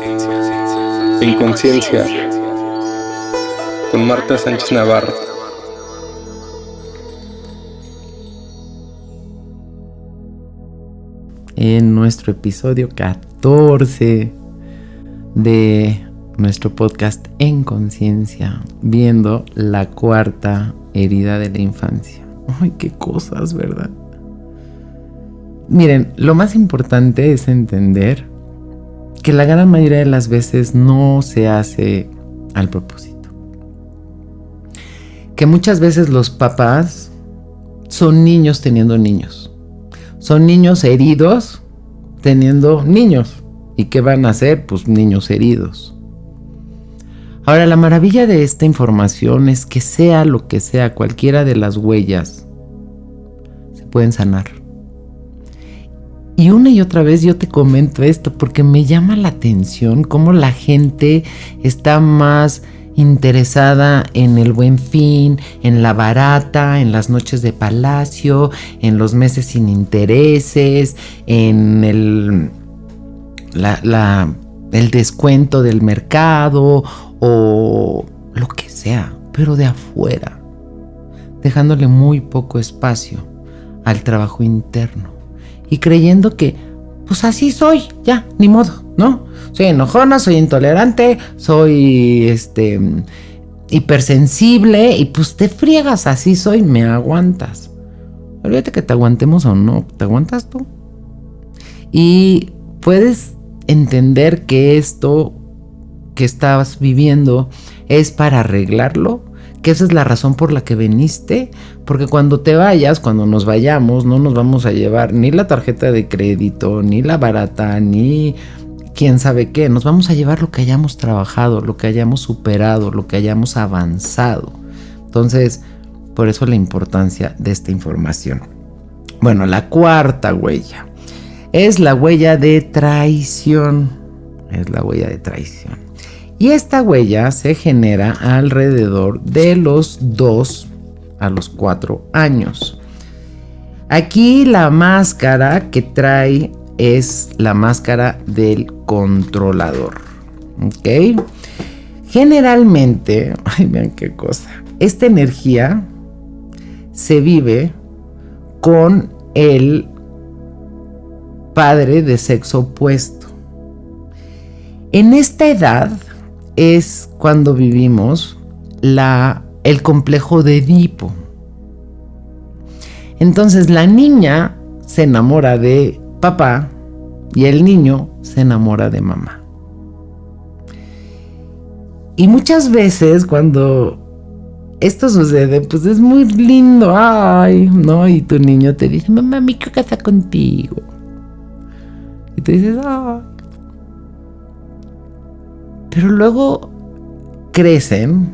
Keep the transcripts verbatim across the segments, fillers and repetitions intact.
Inconsciencia con Marta Sánchez Navarro. En nuestro episodio catorce de nuestro podcast En Conciencia, viendo la cuarta herida de la infancia. Ay, qué cosas, ¿verdad? Miren, lo más importante es entender que la gran mayoría de las veces no se hace al propósito. Que muchas veces los papás son niños teniendo niños. Son niños heridos teniendo niños. ¿Y qué van a hacer? Pues niños heridos. Ahora, la maravilla de esta información es que sea lo que sea, cualquiera de las huellas, se pueden sanar. Y una y otra vez yo te comento esto porque me llama la atención cómo la gente está más interesada en el Buen Fin, en la barata, en las noches de palacio, en los meses sin intereses, en el, la, la, el descuento del mercado o lo que sea, pero de afuera, dejándole muy poco espacio al trabajo interno y creyendo que pues así soy, ya, ni modo, ¿no? Soy enojona, soy intolerante, soy este hipersensible y pues te friegas, así soy, me aguantas. Olvídate que te aguantemos o no, te aguantas tú. Y puedes entender que esto que estabas viviendo es para arreglarlo, que esa es la razón por la que viniste, porque cuando te vayas, cuando nos vayamos, no nos vamos a llevar ni la tarjeta de crédito, ni la barata, ni quién sabe qué, nos vamos a llevar lo que hayamos trabajado, lo que hayamos superado, lo que hayamos avanzado. Entonces, por eso la importancia de esta información. Bueno, la cuarta huella es la huella de traición, es la huella de traición. Y esta huella se genera alrededor de los dos a los cuatro años. Aquí la máscara que trae es la máscara del controlador. ¿Ok? Generalmente, ay, vean qué cosa. Esta energía se vive con el padre de sexo opuesto. En esta edad es cuando vivimos la, el complejo de Edipo. Entonces la niña se enamora de papá y el niño se enamora de mamá. Y muchas veces cuando esto sucede, pues es muy lindo, ay, ¿no? Y tu niño te dice, mamá, me quiero casar contigo. Y tú dices, ay. Pero luego crecen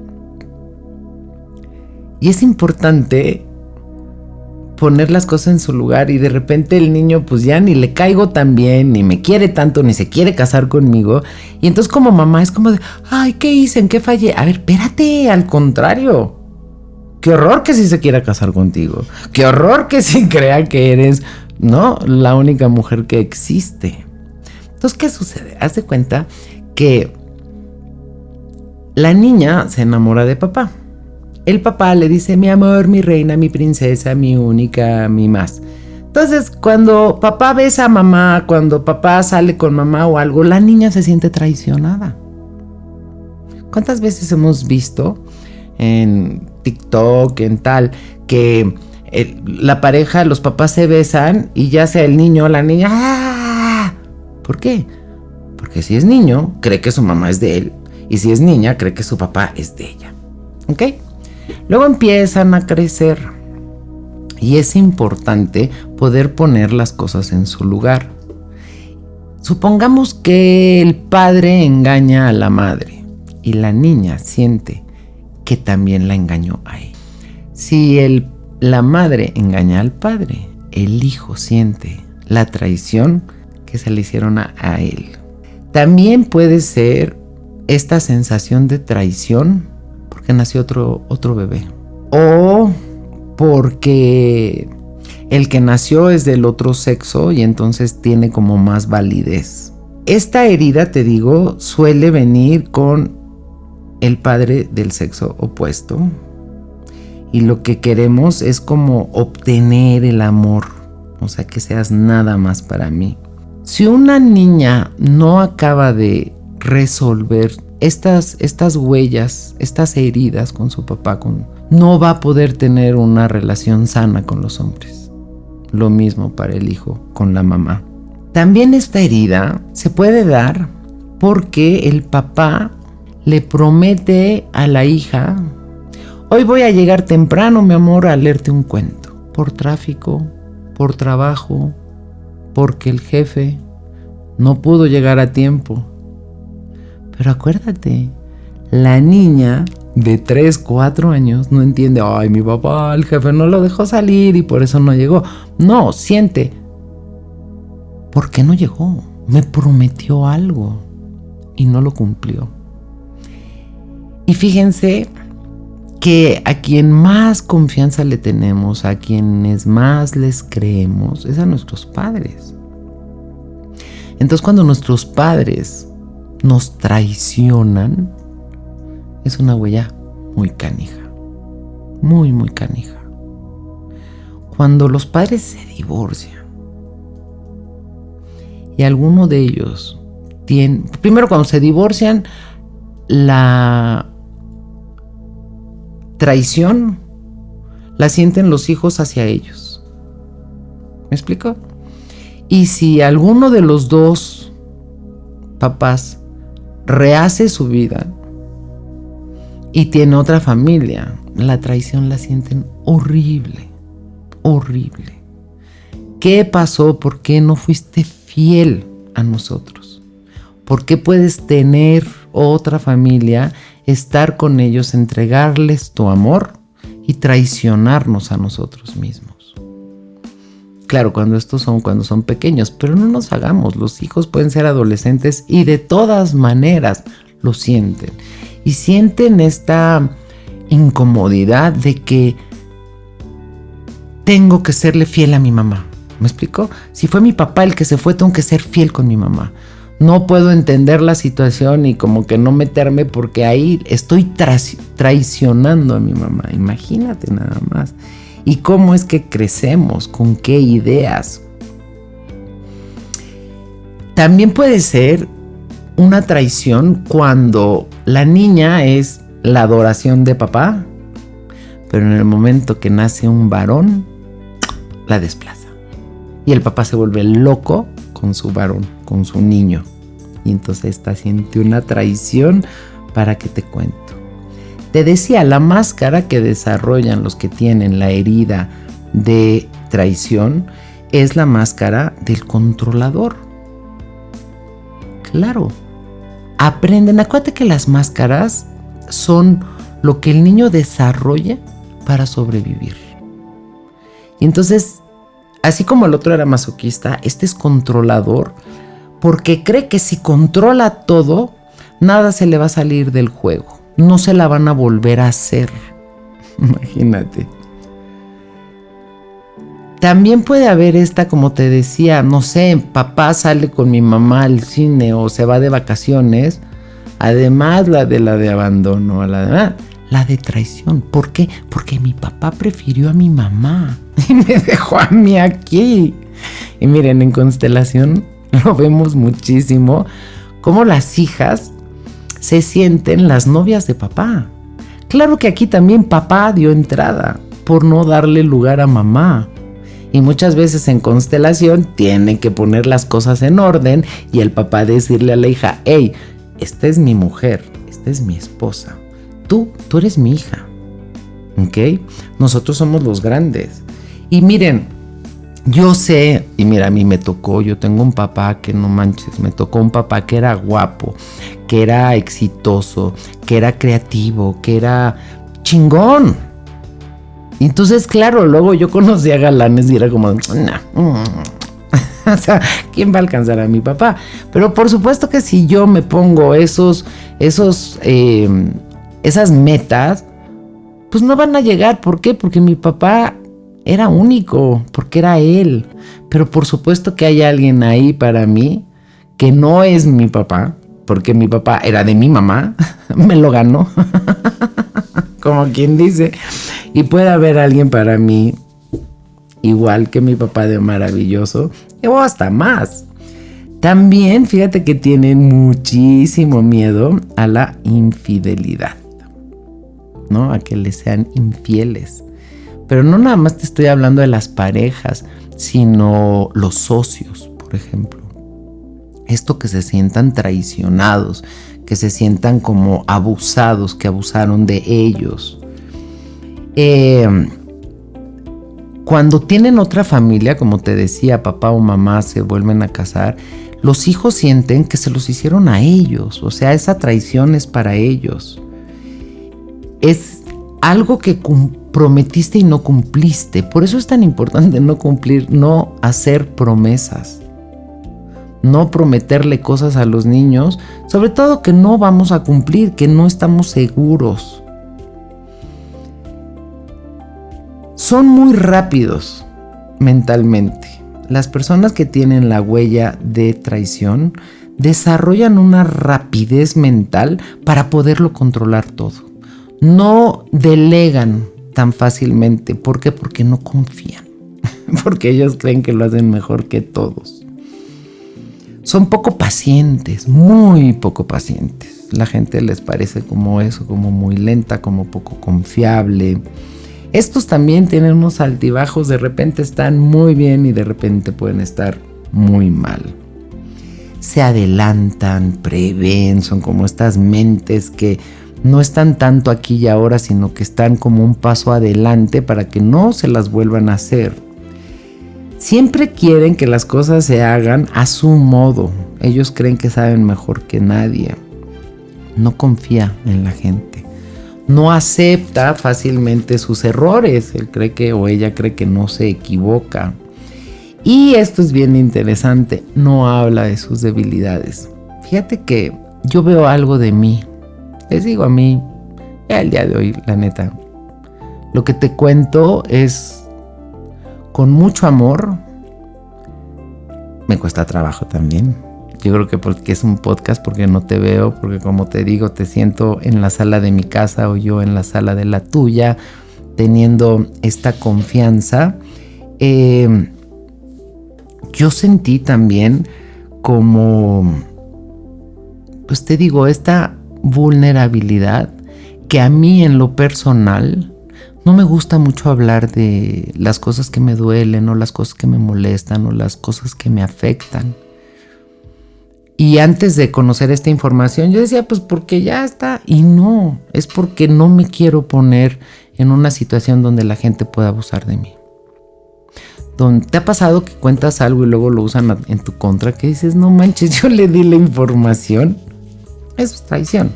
y es importante poner las cosas en su lugar y de repente el niño pues ya ni le caigo tan bien, ni me quiere tanto, ni se quiere casar conmigo. Y entonces como mamá es como de, ay, ¿qué hice? ¿En qué fallé? A ver, espérate, al contrario. Qué horror que sí se quiera casar contigo. Qué horror que sí crea que eres, ¿no?, la única mujer que existe. Entonces, ¿qué sucede? Haz de cuenta que la niña se enamora de papá. El papá le dice, mi amor, mi reina, mi princesa, mi única, mi más. Entonces, cuando papá besa a mamá, cuando papá sale con mamá o algo, la niña se siente traicionada. ¿Cuántas veces hemos visto en TikTok, en tal, que el, la pareja, los papás se besan y ya sea el niño o la niña, ¡ah! ¿Por qué? Porque si es niño, cree que su mamá es de él. Y si es niña, cree que su papá es de ella. ¿Ok? Luego empiezan a crecer. Y es importante poder poner las cosas en su lugar. Supongamos que el padre engaña a la madre. Y la niña siente que también la engañó a él. Si el, la madre engaña al padre, el hijo siente la traición que se le hicieron a, a él. También puede ser esta sensación de traición porque nació otro, otro bebé. O porque el que nació es del otro sexo y entonces tiene como más validez. esta herida, te digo, suele venir con el padre del sexo opuesto. Y lo que queremos es como obtener el amor. O sea, que seas nada más para mí. Si una niña no acaba de resolver estas, estas huellas, estas heridas con su papá, con, no va a poder tener una relación sana con los hombres. Lo mismo para el hijo con la mamá. También esta herida se puede dar porque el papá le promete a la hija: hoy voy a llegar temprano, mi amor, a leerte un cuento. Por tráfico, por trabajo, porque el jefe no pudo llegar a tiempo. Pero acuérdate, la niña de tres, cuatro años no entiende: ay, mi papá, el jefe no lo dejó salir y por eso no llegó. No, siente: ¿por qué no llegó? Me prometió algo y no lo cumplió. Y fíjense que a quien más confianza le tenemos, a quienes más les creemos, es a nuestros padres. Entonces, cuando nuestros padres nos traicionan, es una huella muy canija, muy, muy canija. Cuando los padres se divorcian y alguno de ellos tiene, primero cuando se divorcian, la traición la sienten los hijos hacia ellos. ¿Me explico? Y si alguno de los dos papás rehace su vida y tiene otra familia, la traición la sienten horrible, horrible. ¿Qué pasó? ¿Por qué no fuiste fiel a nosotros? ¿Por qué puedes tener otra familia, estar con ellos, entregarles tu amor y traicionarnos a nosotros mismos? Claro, cuando estos son, cuando son pequeños, pero no nos hagamos, los hijos pueden ser adolescentes y de todas maneras lo sienten. Y sienten esta incomodidad de que tengo que serle fiel a mi mamá. ¿Me explico? Si fue mi papá el que se fue, tengo que ser fiel con mi mamá. No puedo entender la situación y como que no meterme porque ahí estoy tra- traicionando a mi mamá. Imagínate nada más. ¿Y cómo es que crecemos? ¿Con qué ideas? También puede ser una traición cuando la niña es la adoración de papá, pero en el momento que nace un varón, la desplaza. Y el papá se vuelve loco con su varón, con su niño. Y entonces esta siente una traición. ¿Para qué te cuento? Te decía, la máscara que desarrollan los que tienen la herida de traición es la máscara del controlador. Claro, aprenden. Acuérdate que las máscaras son lo que el niño desarrolla para sobrevivir. Y entonces, así como el otro era masoquista, este es controlador porque cree que si controla todo, nada se le va a salir del juego. No se la van a volver a hacer. Imagínate. También puede haber esta, como te decía, no sé, papá sale con mi mamá al cine o se va de vacaciones. Además, la de la de abandono, la de, la de traición. ¿Por qué? Porque mi papá prefirió a mi mamá y me dejó a mí aquí. Y miren, en Constelación lo vemos muchísimo, cómo las hijas se sienten las novias de papá. Claro que aquí también papá dio entrada por no darle lugar a mamá. Y muchas veces en Constelación tienen que poner las cosas en orden y el papá decirle a la hija: hey, esta es mi mujer, esta es mi esposa. Tú, tú eres mi hija. ¿Ok? Nosotros somos los grandes. Y miren, yo sé, y mira, a mí me tocó, yo tengo un papá que no manches, me tocó un papá que era guapo, que era exitoso, que era creativo, que era chingón. Y entonces, claro, luego yo conocí a galanes y era como, nah, mm. O sea, ¿quién va a alcanzar a mi papá? Pero por supuesto que si yo me pongo esos, esos, eh, esas metas, pues no van a llegar. ¿Por qué? Porque mi papá era único, porque era él. Pero por supuesto que hay alguien ahí para mí que no es mi papá, porque mi papá era de mi mamá, me lo ganó, como quien dice, y puede haber alguien para mí igual que mi papá de maravilloso, o hasta más. También fíjate que tienen muchísimo miedo a la infidelidad, ¿no? A que les sean infieles. Pero no nada más te estoy hablando de las parejas, sino los socios, por ejemplo. Esto que se sientan traicionados, que se sientan como abusados, que abusaron de ellos. Eh, cuando tienen otra familia, como te decía, papá o mamá se vuelven a casar, los hijos sienten que se los hicieron a ellos. O sea, esa traición es para ellos. Es algo que prometiste y no cumpliste. Por eso es tan importante no cumplir, no hacer promesas. No prometerle cosas a los niños, sobre todo que no vamos a cumplir, que no estamos seguros. Son muy rápidos mentalmente. Las personas que tienen la huella de traición desarrollan una rapidez mental para poderlo controlar todo. No delegan tan fácilmente. ¿Por qué? Porque no confían. Porque ellos creen que lo hacen mejor que todos. Son poco pacientes, muy poco pacientes. La gente les parece como eso, como muy lenta, como poco confiable. Estos también tienen unos altibajos, de repente están muy bien y de repente pueden estar muy mal. Se adelantan, prevén, son como estas mentes que no están tanto aquí y ahora, sino que están como un paso adelante para que no se las vuelvan a hacer. Siempre quieren que las cosas se hagan a su modo. Ellos creen que saben mejor que nadie. No confía en la gente. No acepta fácilmente sus errores. Él cree que o ella cree que no se equivoca. Y esto es bien interesante. No habla de sus debilidades. Fíjate que yo veo algo de mí. Les digo a mí, ya el día de hoy, la neta, lo que te cuento es con mucho amor. Me cuesta trabajo también. Yo creo que porque es un podcast, porque no te veo, porque como te digo, te siento en la sala de mi casa o yo en la sala de la tuya, teniendo esta confianza. Eh, yo sentí también como, pues te digo, esta vulnerabilidad que a mí en lo personal no me gusta mucho hablar de las cosas que me duelen o las cosas que me molestan o las cosas que me afectan. Y antes de conocer esta información yo decía, pues porque ya está. Y no, es porque no me quiero poner en una situación donde la gente pueda abusar de mí. Donde ¿te ha pasado que cuentas algo y luego lo usan en tu contra? Que dices, no manches, yo le di la información. Eso es traición.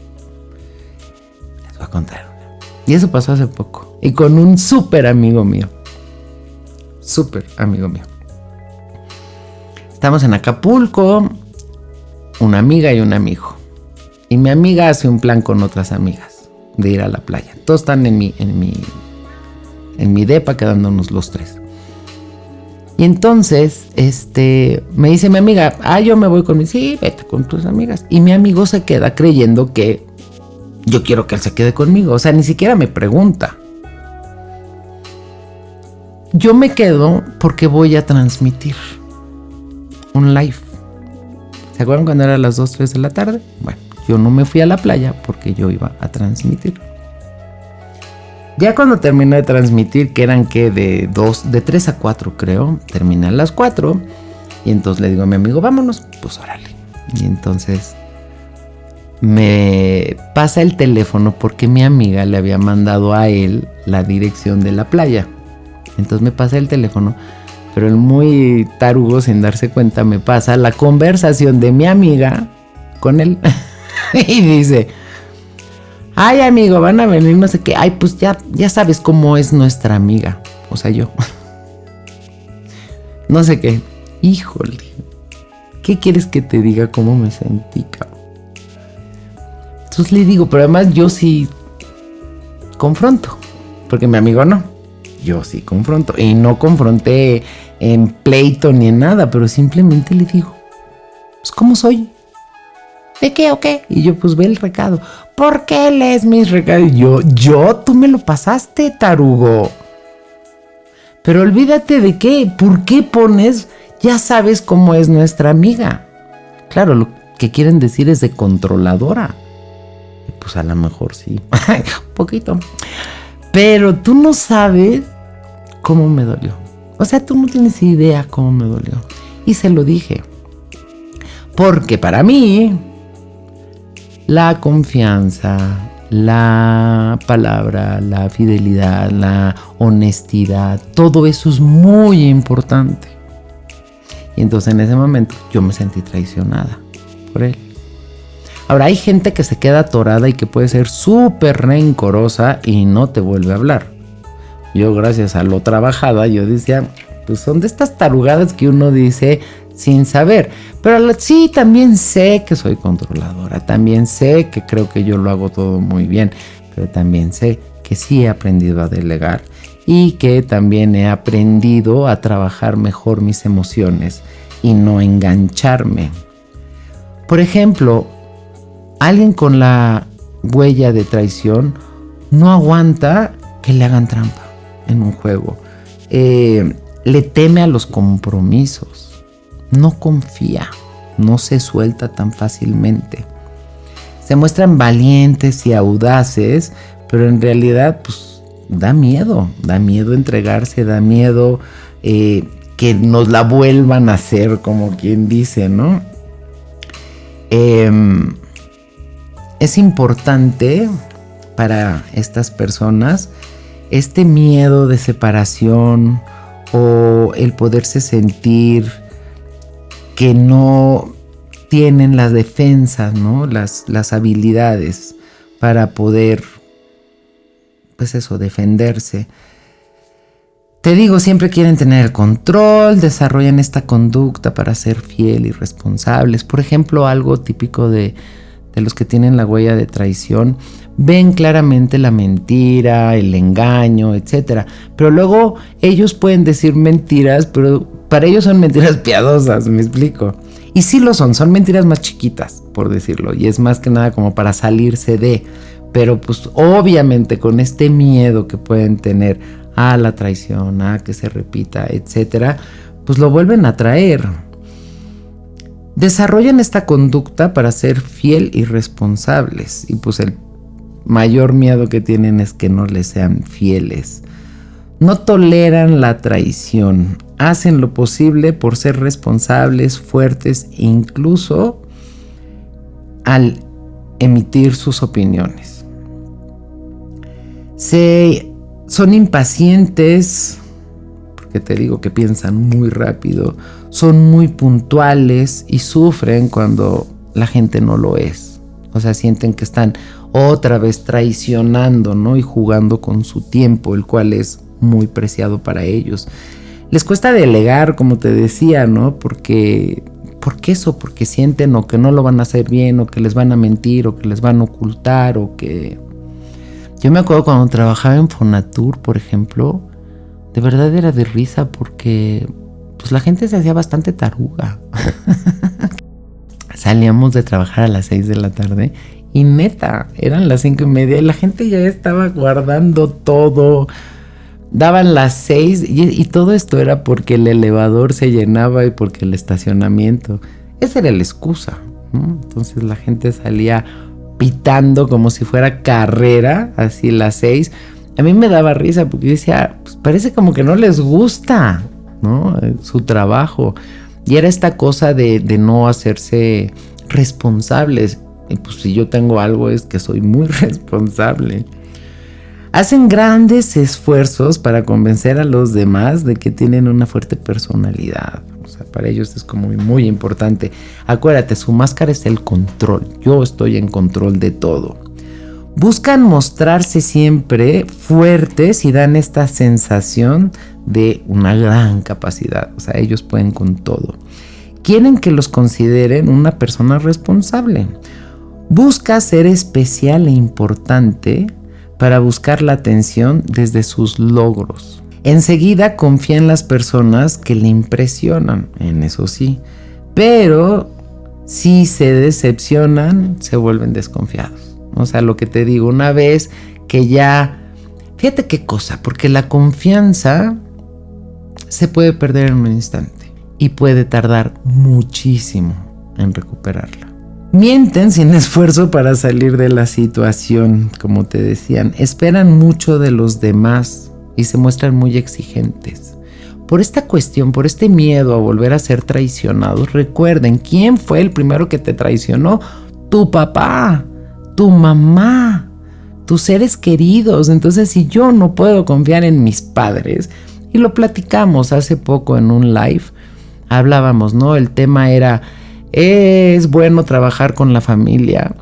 Les voy a contar una. Y eso pasó hace poco. Y con un súper amigo mío. Súper amigo mío. Estamos en Acapulco. Una amiga y un amigo. Y mi amiga hace un plan con otras amigas de ir a la playa. Todos están en mi, en mi, en mi depa quedándonos los tres. Y entonces, este, me dice mi amiga, ah, yo me voy con mi, sí, vete con tus amigas. Y mi amigo se queda creyendo que yo quiero que él se quede conmigo. O sea, ni siquiera me pregunta. Yo me quedo porque voy a transmitir un live. ¿Se acuerdan cuando era las dos, tres de la tarde? Bueno, yo no me fui a la playa porque yo iba a transmitir. Ya cuando terminé de transmitir, que eran que de dos, de tres a cuatro creo, terminé a las cuatro. Y entonces le digo a mi amigo, vámonos, pues órale. Y entonces me pasa el teléfono porque mi amiga le había mandado a él la dirección de la playa. Entonces me pasa el teléfono. Pero el muy tarugo, sin darse cuenta, me pasa la conversación de mi amiga con él. Y dice, ay amigo, van a venir no sé qué. Ay, pues ya, ya sabes cómo es nuestra amiga. O sea, yo. No sé qué. Híjole. ¿Qué quieres que te diga cómo me sentí, cabrón? Entonces le digo, pero además yo sí confronto. Porque mi amigo no. Yo sí confronto. Y no confronté en pleito ni en nada, pero simplemente le digo, Pues, ¿cómo soy? ¿De qué o qué? Y yo, pues ve el recado. ¿Por qué lees mis recados? Y yo, yo, tú me lo pasaste, tarugo. Pero olvídate de qué, ¿por qué pones? Ya sabes cómo es nuestra amiga. Claro, lo que quieren decir es de controladora. Pues a lo mejor sí, un poquito. Pero tú no sabes cómo me dolió. O sea, tú no tienes idea cómo me dolió. Y se lo dije. Porque para mí, la confianza, la palabra, la fidelidad, la honestidad, todo eso es muy importante. Y entonces en ese momento yo me sentí traicionada por él. Ahora hay gente que se queda atorada y que puede ser súper rencorosa y no te vuelve a hablar. Yo, gracias a lo trabajada, yo decía, pues son de estas tarugadas que uno dice sin saber. Pero sí, también sé que soy controladora, también sé que creo que yo lo hago todo muy bien, pero también sé que sí he aprendido a delegar y que también he aprendido a trabajar mejor mis emociones y no engancharme. Por ejemplo, alguien con la huella de traición no aguanta que le hagan trampa en un juego. Eh, le teme a los compromisos. No confía. No se suelta tan fácilmente. Se muestran valientes y audaces, pero en realidad pues da miedo. Da miedo entregarse, da miedo eh, que nos la vuelvan a hacer, como quien dice, ¿no? Eh, Es importante para estas personas este miedo de separación o el poderse sentir que no tienen las defensas, ¿no? Las, las habilidades para poder, pues eso, defenderse. Te digo, siempre quieren tener el control, desarrollan esta conducta para ser fiel y responsables. Por ejemplo, algo típico de de los que tienen la huella de traición, ven claramente la mentira, el engaño, etcétera. Pero luego ellos pueden decir mentiras, pero para ellos son mentiras piadosas, ¿me explico? Y sí lo son, son mentiras más chiquitas, por decirlo, y es más que nada como para salirse de. Pero pues obviamente con este miedo que pueden tener a la traición, a que se repita, etcétera, pues lo vuelven a traer. Desarrollan esta conducta para ser fiel y responsables. Y pues el mayor miedo que tienen es que no les sean fieles. No toleran la traición. Hacen lo posible por ser responsables, fuertes e incluso al emitir sus opiniones. Se, son impacientes, porque te digo que piensan muy rápido. Son muy puntuales y sufren cuando la gente no lo es. O sea, sienten que están otra vez traicionando, ¿no? Y jugando con su tiempo, el cual es muy preciado para ellos. Les cuesta delegar, como te decía, ¿no? Porque, ¿por qué eso? Porque sienten o que no lo van a hacer bien, o que les van a mentir, o que les van a ocultar, o que... Yo me acuerdo cuando trabajaba en Fonatur, por ejemplo, de verdad era de risa porque... pues la gente se hacía bastante taruga. Salíamos de trabajar a las seis de la tarde y neta, eran las cinco y media y la gente ya estaba guardando todo. Daban las seis y, y todo esto era porque el elevador se llenaba y porque el estacionamiento. Esa era la excusa, ¿no? Entonces la gente salía pitando como si fuera carrera, así las seis. A mí me daba risa porque yo decía, pues parece como que no les gusta, ¿no? Su trabajo. Y era esta cosa de, de no hacerse responsables. Y pues si yo tengo algo es que soy muy responsable. Hacen grandes esfuerzos para convencer a los demás de que tienen una fuerte personalidad. O sea, para ellos es como muy, muy importante. Acuérdate, su máscara es el control. Yo estoy en control de todo. Buscan mostrarse siempre fuertes y dan esta sensación de una gran capacidad. O sea, ellos pueden con todo. Quieren que los consideren una persona responsable. Busca ser especial e importante para buscar la atención desde sus logros. Enseguida confía en las personas que le impresionan, en eso sí, pero Si se decepcionan, se vuelven desconfiados. O sea, lo que te digo, una vez que ya... Fíjate qué cosa, porque la confianza se puede perder en un instante y puede tardar muchísimo en recuperarla. Mienten sin esfuerzo para salir de la situación, como te decían. Esperan mucho de los demás y se muestran muy exigentes. Por esta cuestión, por este miedo a volver a ser traicionados, recuerden, ¿quién fue el primero que te traicionó? Tu papá, tu mamá, tus seres queridos. Entonces, si yo no puedo confiar en mis padres, y lo platicamos hace poco en un live, hablábamos, ¿no? El tema era, es bueno trabajar con la familia.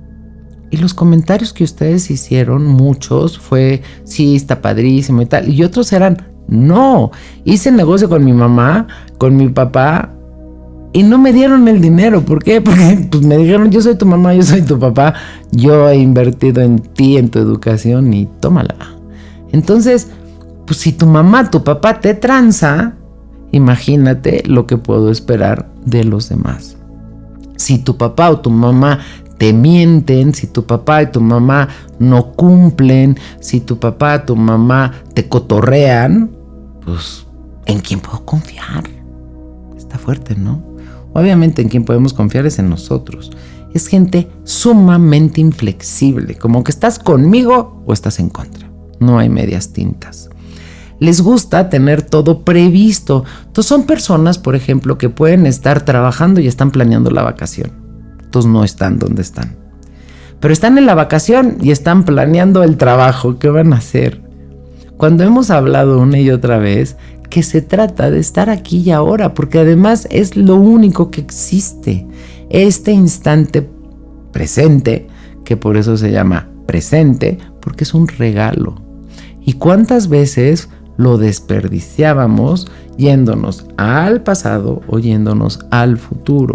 Y los comentarios que ustedes hicieron, muchos, fue, sí, está padrísimo y tal. Y otros eran, no, hice negocio con mi mamá, con mi papá, y no me dieron el dinero. ¿Por qué? Porque pues, me dijeron, yo soy tu mamá, yo soy tu papá, yo he invertido en ti, en tu educación, y tómala. Entonces, pues si tu mamá, tu papá te tranza, imagínate lo que puedo esperar de los demás. Si tu papá o tu mamá te mienten, si tu papá y tu mamá no cumplen, si tu papá o tu mamá te cotorrean, pues ¿en quién puedo confiar? Está fuerte, ¿no? Obviamente en quien podemos confiar es en nosotros. Es gente sumamente inflexible, como que estás conmigo o estás en contra. No hay medias tintas. Les gusta tener todo previsto. Entonces son personas, por ejemplo, que pueden estar trabajando y están planeando la vacación. Entonces no están donde están. Pero están en la vacación y están planeando el trabajo que van a hacer. Cuando hemos hablado una y otra vez que se trata de estar aquí y ahora, porque además es lo único que existe. Este instante presente, que por eso se llama presente, porque es un regalo. ¿Y cuántas veces lo desperdiciábamos yéndonos al pasado o yéndonos al futuro?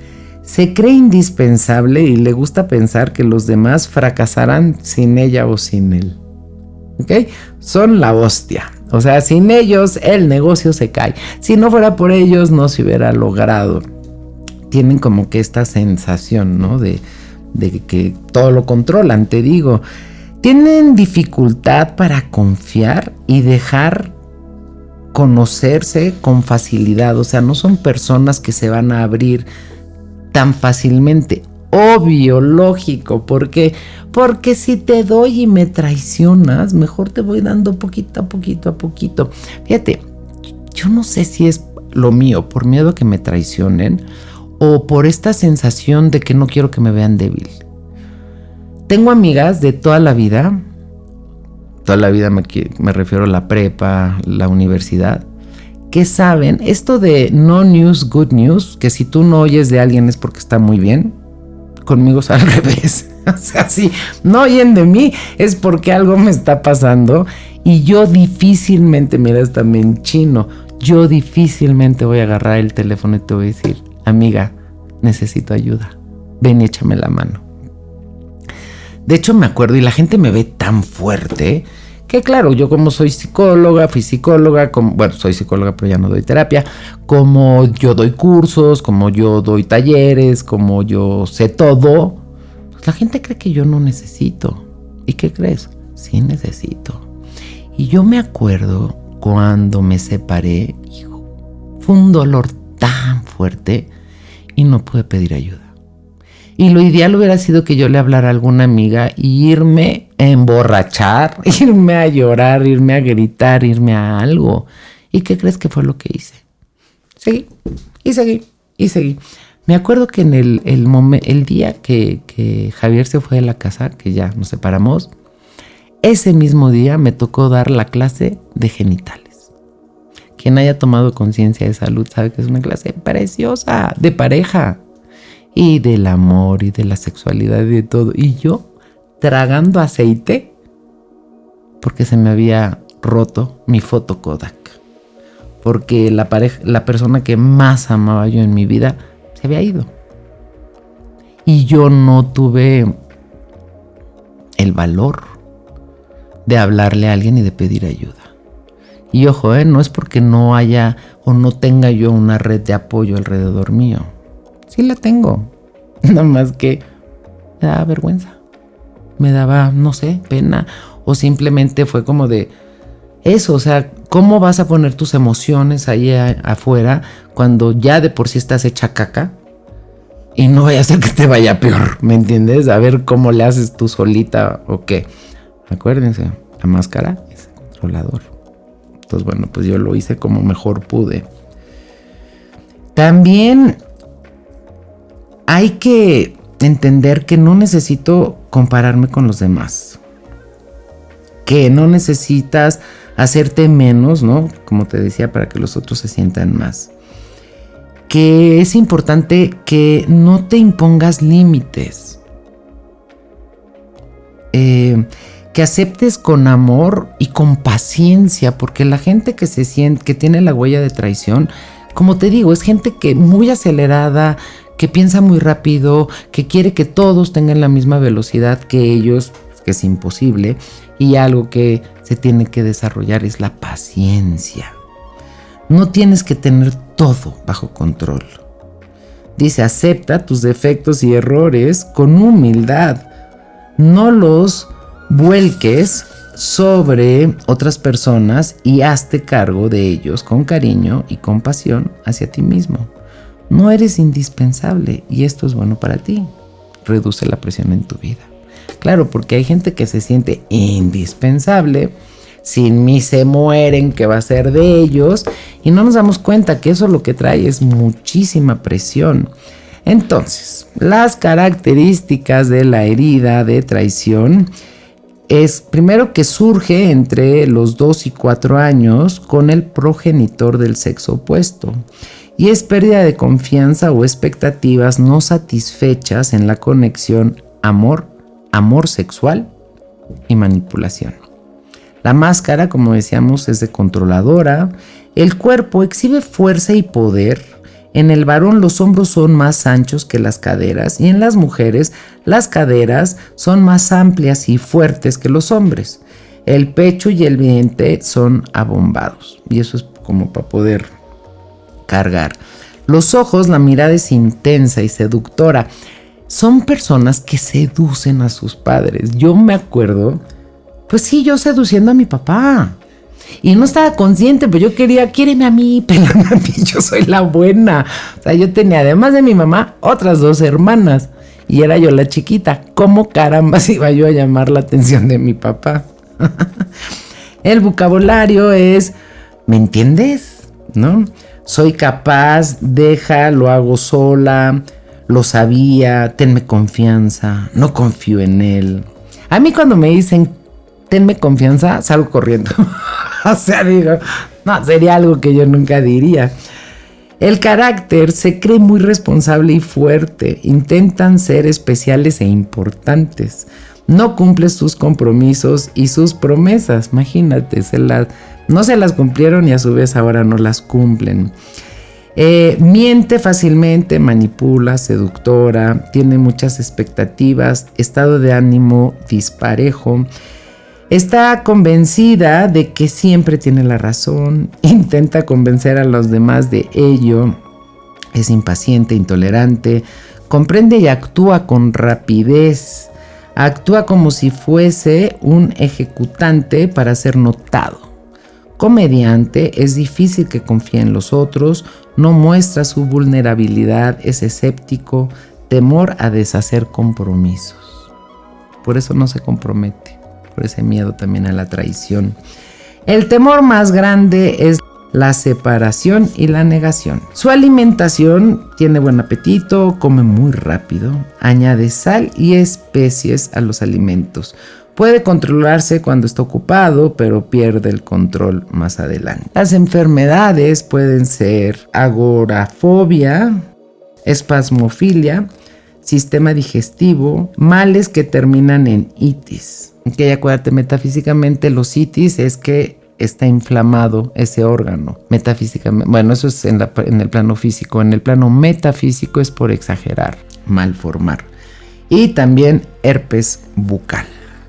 Se cree indispensable y le gusta pensar que los demás fracasarán sin ella o sin él. ¿Ok? Son la hostia. O sea, sin ellos el negocio se cae. Si no fuera por ellos no se hubiera logrado. Tienen como que esta sensación, ¿no? De, de que todo lo controlan, te digo. Tienen dificultad para confiar y dejar conocerse con facilidad. O sea, no son personas que se van a abrir tan fácilmente. Obvio, lógico. ¿Por qué? Porque si te doy y me traicionas, mejor te voy dando poquito a poquito a poquito. Fíjate, yo no sé si es lo mío, por miedo a que me traicionen o por esta sensación de que no quiero que me vean débil. Tengo amigas de toda la vida, toda la vida me, me refiero a la prepa, la universidad, que saben esto de no news, good news, que si tú no oyes de alguien es porque está muy bien. Conmigo es al revés. O sea, si no oyen de mí es porque algo me está pasando y yo difícilmente, mira, es también chino, yo difícilmente voy a agarrar el teléfono y te voy a decir, amiga, necesito ayuda, ven y échame la mano. De hecho me acuerdo y la gente me ve tan fuerte que claro, yo como soy psicóloga, fui psicóloga, como, bueno, soy psicóloga pero ya no doy terapia, como yo doy cursos, como yo doy talleres, como yo sé todo, pues la gente cree que yo no necesito. ¿Y qué crees? Sí necesito. Y yo me acuerdo cuando me separé, hijo, fue un dolor tan fuerte y no pude pedir ayuda. Y lo ideal hubiera sido que yo le hablara a alguna amiga y irme a emborrachar, irme a llorar, irme a gritar, irme a algo. ¿Y qué crees que fue lo que hice? Seguí, y seguí, y seguí. Me acuerdo que en el, el, momen- el día que, que Javier se fue de la casa, que ya nos separamos, ese mismo día me tocó dar la clase de genitales. Quien haya tomado conciencia de salud sabe que es una clase preciosa, de pareja. Y del amor y de la sexualidad y de todo. Y yo tragando aceite porque se me había roto mi foto Kodak. Porque la pareja, la persona que más amaba yo en mi vida se había ido. Y yo no tuve el valor de hablarle a alguien y de pedir ayuda. Y ojo, ¿eh? No es porque no haya o no tenga yo una red de apoyo alrededor mío. sí la tengo. Nada más que me daba vergüenza. Me daba, no sé, pena. O simplemente fue como de eso, o sea, ¿cómo vas a poner tus emociones ahí a, afuera cuando ya de por sí estás hecha caca? Y no vaya a ser que te vaya peor, ¿me entiendes? A ver cómo le haces tú solita o qué. Acuérdense, la máscara es el controlador. Entonces, bueno, pues yo lo hice como mejor pude. También hay que entender que no necesito compararme con los demás. Que no necesitas hacerte menos, ¿no? Como te decía, para que los otros se sientan más. Que es importante que no te impongas límites. Eh, que aceptes con amor y con paciencia, porque la gente que se siente, que tiene la huella de traición, como te digo, es gente que muy acelerada, que piensa muy rápido, que quiere que todos tengan la misma velocidad que ellos, que es imposible, y algo que se tiene que desarrollar es la paciencia. No tienes que tener todo bajo control. Dice, acepta tus defectos y errores con humildad. No los vuelques sobre otras personas y hazte cargo de ellos con cariño y compasión hacia ti mismo. No eres indispensable y esto es bueno para ti. Reduce la presión en tu vida. Claro, porque hay gente que se siente indispensable. Sin mí se mueren, ¿qué va a ser de ellos? Y no nos damos cuenta que eso lo que trae es muchísima presión. Entonces, las características de la herida de traición es primero que surge entre los dos y cuatro años con el progenitor del sexo opuesto. Y es pérdida de confianza o expectativas no satisfechas en la conexión amor, amor sexual y manipulación. La máscara, como decíamos, es de controladora. El cuerpo exhibe fuerza y poder. En el varón los hombros son más anchos que las caderas y en las mujeres las caderas son más amplias y fuertes que los hombres. El pecho y el vientre son abombados y eso es como para poder cargar. Los ojos, la mirada es intensa y seductora. Son personas que seducen a sus padres. Yo me acuerdo... Pues sí, yo seduciendo a mi papá. Y no estaba consciente, pero yo quería, quiéreme a mí, pégame a mí, yo soy la buena. O sea, yo tenía, además de mi mamá, otras dos hermanas. Y era yo la chiquita. ¿Cómo carambas iba yo a llamar la atención de mi papá? El vocabulario es, ¿me entiendes? ¿No? Soy capaz, deja, lo hago sola, lo sabía, tenme confianza, no confío en él. A mí cuando me dicen tenme confianza, salgo corriendo. O sea, digo, no, sería algo que yo nunca diría. El carácter se cree muy responsable y fuerte. Intentan ser especiales e importantes. No cumple sus compromisos y sus promesas. Imagínate, se las, no se las cumplieron y a su vez ahora no las cumplen. Eh, miente fácilmente, manipula, seductora, tiene muchas expectativas, estado de ánimo disparejo. Está convencida de que siempre tiene la razón, intenta convencer a los demás de ello, es impaciente, intolerante, comprende y actúa con rapidez, actúa como si fuese un ejecutante para ser notado. Comediante, es difícil que confíe en los otros, no muestra su vulnerabilidad, es escéptico, temor a deshacer compromisos. Por eso no se compromete. Por ese miedo también a la traición. El temor más grande es la separación y la negación. Su alimentación, tiene buen apetito, come muy rápido, añade sal y especies a los alimentos. Puede controlarse cuando está ocupado, pero pierde el control más adelante. Las enfermedades pueden ser agorafobia, espasmofilia, sistema digestivo, males que terminan en itis. Que acuérdate, metafísicamente los itis es que está inflamado ese órgano. Metafísicamente, bueno, eso es en, la, en el plano físico. En el plano metafísico es por exagerar, malformar. Y también herpes bucal.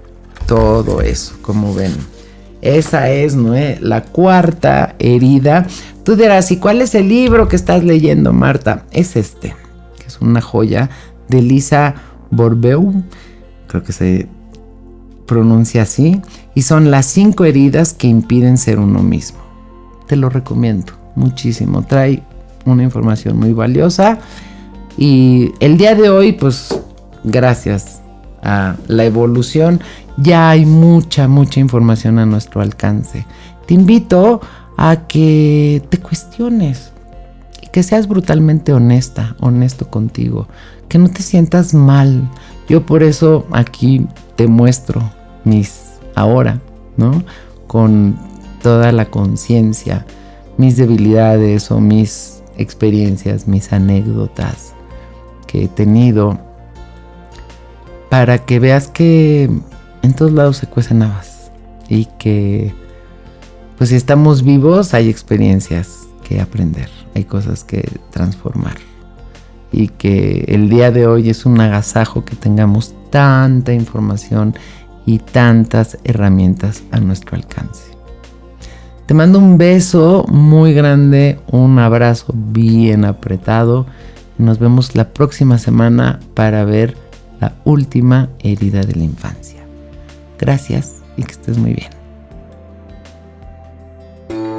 Todo eso, como ven. Esa es, ¿no? ¿Eh? La cuarta herida. Tú dirás, ¿y cuál es el libro que estás leyendo, Marta? Es este, que es una joya, de Lisa Borbeu, creo que se pronuncia así, y son las cinco heridas que impiden ser uno mismo. Te lo recomiendo muchísimo, trae una información muy valiosa. Y el día de hoy, pues gracias a la evolución, ya hay mucha, mucha información a nuestro alcance. Te invito a que te cuestiones y que seas brutalmente honesta, honesto contigo, que no te sientas mal. Yo por eso aquí te muestro mis ahora, ¿no? Con toda la conciencia, mis debilidades o mis experiencias, mis anécdotas que he tenido, para que veas que en todos lados se cuecen habas y que pues si estamos vivos hay experiencias que aprender, hay cosas que transformar, y que el día de hoy es un agasajo que tengamos tanta información y tantas herramientas a nuestro alcance. Te mando un beso muy grande, un abrazo bien apretado. Nos vemos la próxima semana para ver la última herida de la infancia. Gracias y que estés muy bien.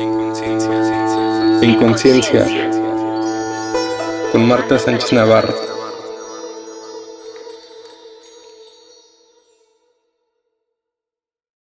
En conciencia, con Marta Sánchez Navarro.